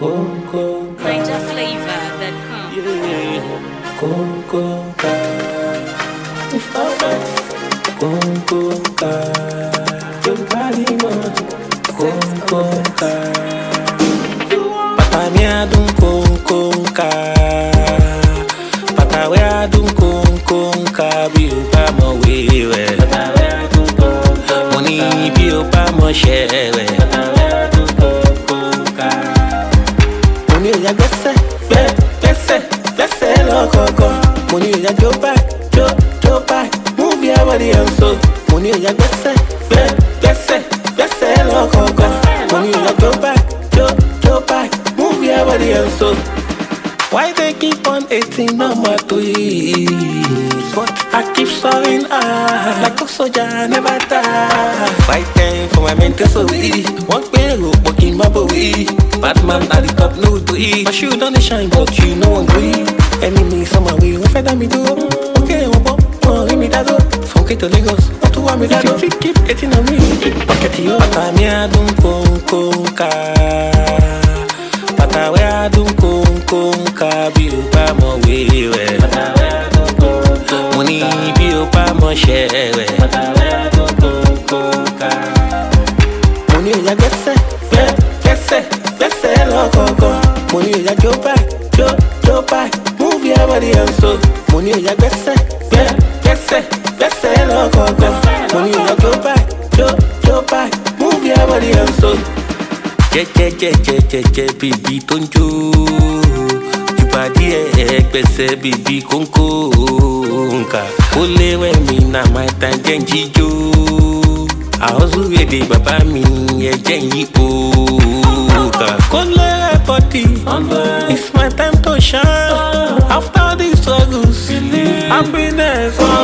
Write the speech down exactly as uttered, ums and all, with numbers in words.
Niger flavor that come. Yeah. Concoca. If I was Concoca. Your body man. Concoca. Papa me a dun Concoca. Papa we a dun Concoca. Bi o pa mo wewe. Papa we a dun Concoca. Money bi o pa mo shewe. Papa we a dun Concoca. Money ya gbese, gbese, gbese lo koko. Money ya go back, go, go back. Move your body and so. Money ya gbese, gbese, gbese lo koko. Money ya go back, go, go back. Move your body and so. Why they keep on hating on my tweets? But I keep soaring high, like a soldier I never die. Fighting for my mental soul. One payroll, walking my body. Batman at the top, no to eat. My shoe don't shine, but you know I'm green. Enemies on my way, what fed me do? Okay, I'm up, oh, give me that door. From K to Lagos, what do I make that door? If you keep hating on me, pocket you up. I'm here, don't conquer. Pata we a dun conquer. Bi o pa mo wewe. Pata we a dun conquer. Money bi o pa mo shewe. Pata we a dun conquer. Money ya gbese, gbese, gbese lo koko. Money ya go back, go, go back. Move your body and so. Money ya gbese, gbese, gbese lo koko. Money ya go back, go, go back. Move your body and so. Je je je je je je baby tó ń jó. Ìbàdí ẹ̀ gbèsè baby kónkónkà. Ó léwẹ̀ mi na my time jẹ́ ń jíjó. Àhọ́sù èdè bàbá mi ẹ̀jẹ̀ yìí òkà. Kó lé body, it's my time to shine. After these struggles, happiness.